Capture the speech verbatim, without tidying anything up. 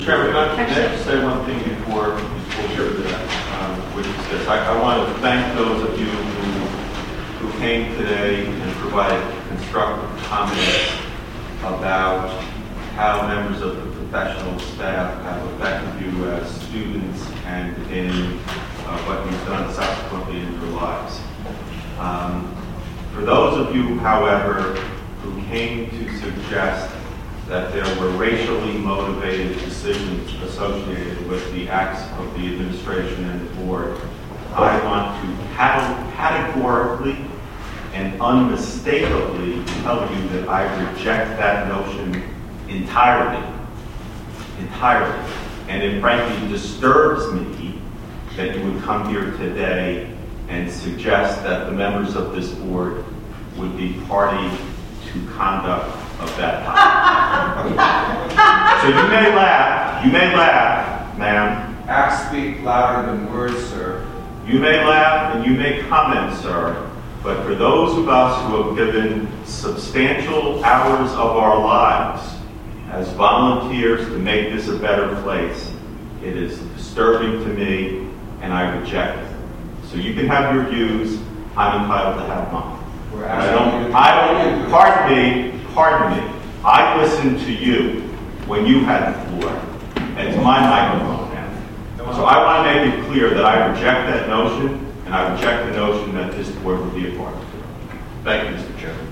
Chairman, can I just say one thing before, before we do that, um, which is this. I, I want to thank those of you who, who came today and provided constructive comments about how members of the professional staff have affected you as students and in uh, what you've done subsequently in your lives. Um, for those of you, however, who came to suggest that there were racially motivated decisions associated with the acts of the administration and the board, I want to categorically and unmistakably tell you that I reject that notion entirely. Entirely. And it frankly disturbs me that you would come here today and suggest that the members of this board would be party to conduct of that type. So you may laugh, you may laugh, ma'am. Acts speak louder than words, sir. You may laugh and you may comment, sir, but for those of us who have given substantial hours of our lives as volunteers to make this a better place, it is disturbing to me and I reject it. So you can have your views, I'm entitled to have mine. We're I don't, I don't, pardon me, pardon me. I listened to you when you had the floor, and it's my microphone now. So I want to make it clear that I reject that notion, and I reject the notion that this board would be a part of it. Thank you, Mister Chairman.